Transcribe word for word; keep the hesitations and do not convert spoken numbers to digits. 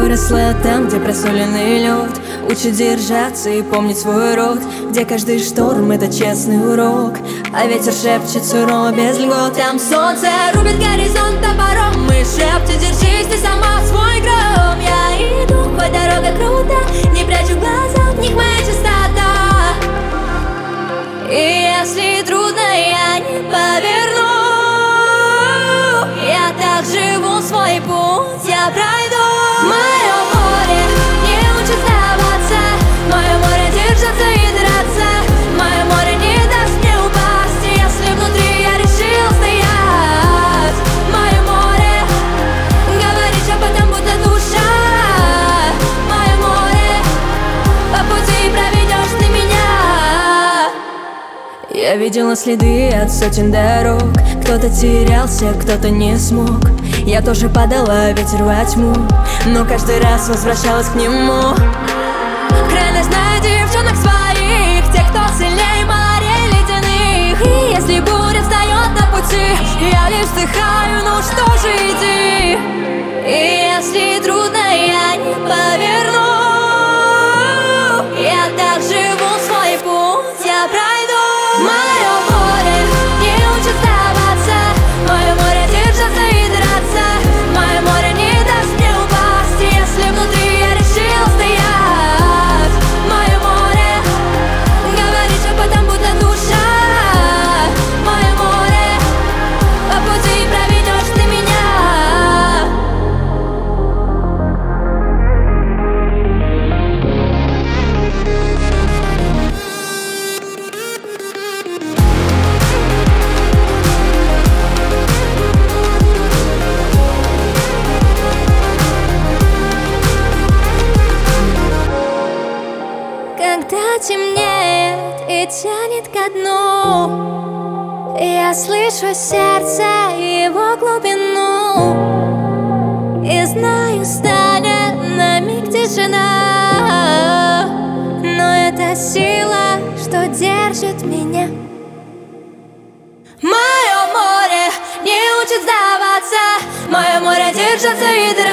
выросла там, где просоленный лед, учит держаться и помнить свой род, где каждый шторм — это честный урок, а ветер шепчет сурово без льгот. Там солнце рубит горизонт топором и шепчет: держись, ты сама свой гром. Я иду, хоть дорога крута, не прячу глаза, в них моя чистота. И если трудно, я не поверну, я так живу свой путь, я пройду. Мое море не учит сдаваться, мое море держится и драться, мое море не даст мне упасть, если внутри я решил стоять. Мое море говорит шепотом, будто душа. Мое море, по пути проведешь ты меня. Я видела следы от сотен дорог, кто-то терялся, кто-то не смог. Я тоже падала, ветер во тьму, но каждый раз возвращалась к нему. Крайность на девчонок своих, тех, кто сильнее морей ледяных. И если буря встает на пути, я лишь вздыхаю: ну что же, иди. И если трудно, я не поверну, я так живу свой путь, я пройду. Мое море не учит сдаваться, мое море держится и драться, мое море не даст мне упасть, если внутри я решил стоять. Мое море говорит шепотом, будто душа. Мое море, по пути проведешь ты меня. Когда темнеет и тянет ко дну, я слышу сердце и его глубину, и знаю, станет на миг тишина, но это сила, что держит меня. Мое море не учит сдаваться, мое море держится и драться.